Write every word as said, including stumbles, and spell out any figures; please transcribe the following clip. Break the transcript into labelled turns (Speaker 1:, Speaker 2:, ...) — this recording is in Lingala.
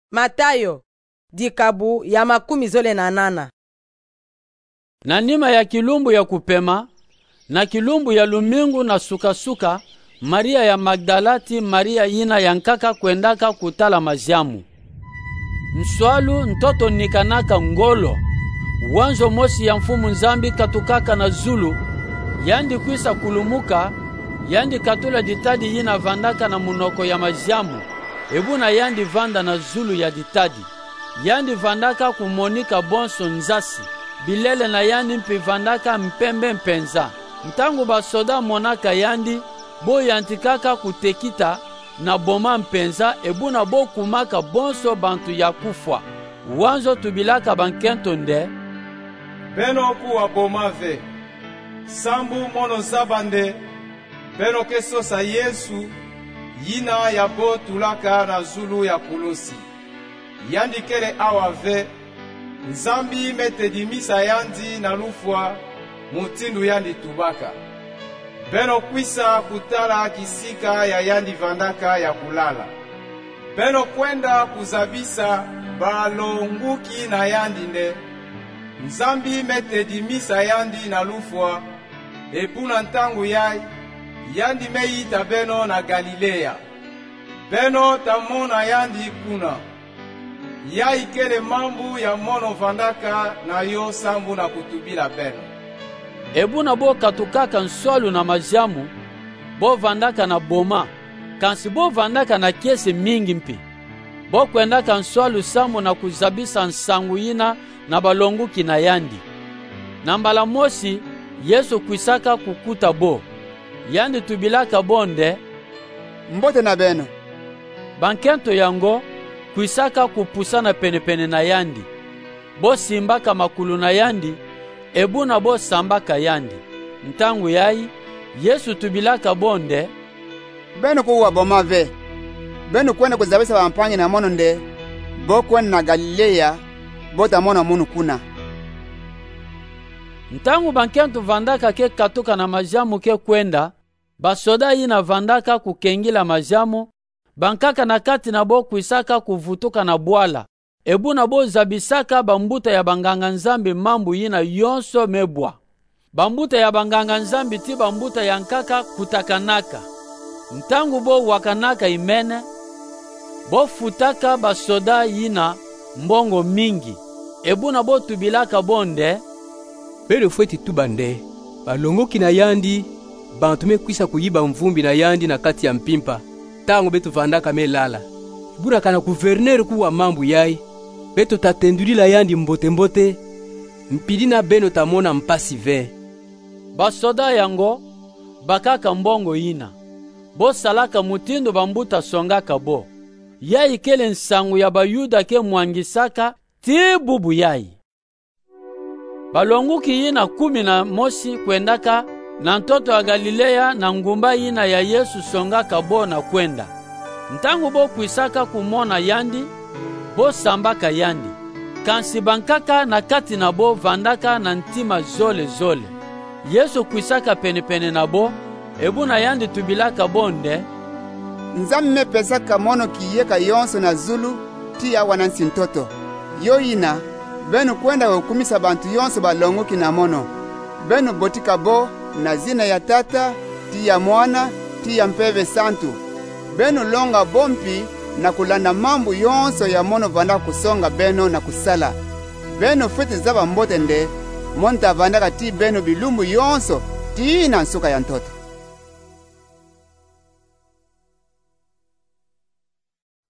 Speaker 1: Matayo dikabu ya makumi zole na nana.
Speaker 2: Na nima ya kilumbu ya kupema na kilumbu ya lumingu na sukasuka, Maria ya Magdalati, Maria yina yankaka kwendaka kutala maziamu. Nswalu ntoto nikanaka ngolo, wanzo mosi ya mfumu nzambi katukaka na zulu, yandi kwisa kulumuka, yandi katula ditadi yina vandaka na munoko ya maziamu, ebuna yandi vanda na zulu ya ditadi, yandi vandaka kumonika bonso nzasi, bilele na yandi mpi vandaka mpembe mpenza. Ntangu basoda monaka yandi, bo yantikaka kutekita na boma mpenza, ebuna bo kumaka bonso bantu ya kufwa. Wanzo tubilaka bankento nde
Speaker 3: beno kuwa boma ve sambu mono zabande beno kesosa Yesu yina ya bo tulaka na zulu ya kulusi yandi kele awa ve nzambi metedimisa yandi na lufwa mutindu yandi tubaka beno kwisa kutala kisika ya yandi vandaka ya kulala beno kwenda kuzabisa balonguki na yandi nde nzambi metedimisa yandi na lufwa epuna ntangu yai yandi meyita beno na Galilea beno tamona yandi kuna yai kele mambu ya mono vandaka na yo sambu na kutubila beno
Speaker 2: ebuna bo katukaka nswalu na maziamu bo vandaka na boma kansi bo vandaka na kiese mingi mpi bo kwendaka nswalu sambu na kuzabisa nsangu yina na balonguki na yandi. Na mbala mosi Yesu kwisaka kukuta bo yandi tubilaka bonde
Speaker 4: mbote na beno
Speaker 2: bankento yango kwisaka kupusana penepene na yandi bo simbaka makulu na yandi ebuna bo sambaka yandi. Ntangu yai Yesu tubilaka bonde
Speaker 4: beno kuwa boma ve beno kwenda kuzabisa bampanye na mono nde bo kwenda na Galilea bota mona munu kuna.
Speaker 2: Ntangu bankento vandaka ke katuka na majamu ke kwenda basoda yina vandaka kukengila majamu bankaka na kati na bo kwisaka kuvutuka na bwala ebuna bo zabisaka bambuta ya banganga nzambi mambu yina yonso mebwa. Bambuta ya banganga nzambi ti bambuta ya nkaka kutakanaka. Ntangu bo wakanaka imene bo futaka basoda yina mbongo mingi ebuna bo tubilaka bonde
Speaker 5: belo fweti tubande balongoki na yandi bantume kwisa kuyiba mvumbi na yandi na kati ya mpimpa tango betu vandaka melala buna kana guverner kuwa mambu yai beto tatendulila yandi mbote mbote mpidi na beno tamona mpasi ve
Speaker 2: basoda yango bakaka mbongo yina bo salaka mutindo bambuta songaka bo yai kele nsangu ya bayuda ke mwangisaka ti bubu yai. Balonguki yina kumi na mosi kwendaka na ntoto wa Galilea na ngumba yina ya Yesu songaka bo na kwenda. Ntangu bo kwisaka kumona yandi bo sambaka yandi kansi bankaka na kati na bo vandaka na ntima zole zole. Yesu kwisaka penepene na bo ebuna yandi tubilaka bonde
Speaker 4: nzambi mepesaka mono kiyeka yonso na zulu ti ya wanansi ntoto yo yina benu kwenda hukumisa bantu yonso balonguki na mono benu botika bo na zina ya tata ti ya mwana ti ya mpeve santu benu longa bompi na kulanda mambu yonso ya mono vanda kusonga beno na kusala benu fiti zaba mbote nde monta vandaka ti benu bilumbu yonso ti na nsuka ya ntoto.